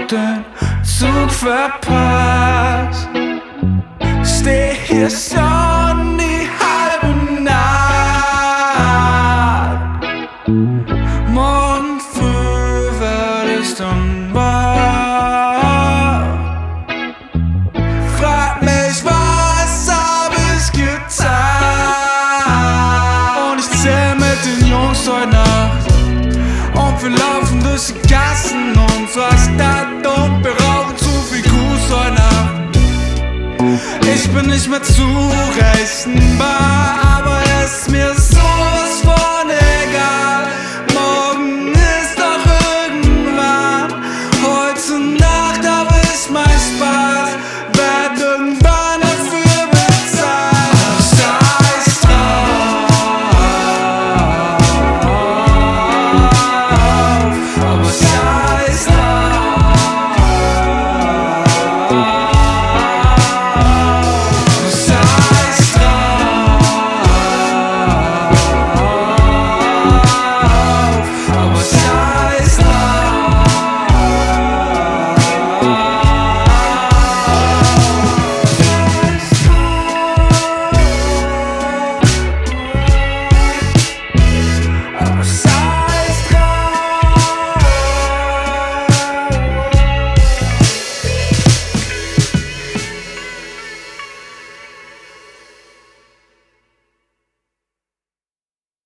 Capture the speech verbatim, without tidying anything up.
den Zug verpasst. Steh hier schon die halbe Nacht. Morgen früh werd ich dann wach. Frag mich, was hab ich getan? Und ich zähl mit den Jungs heute Nacht. Und wir laufen durch die Gassen unserer Stadt und wir rauchen zu viel Kuss heute Nacht. Ich bin nicht mehr zu rechenbar.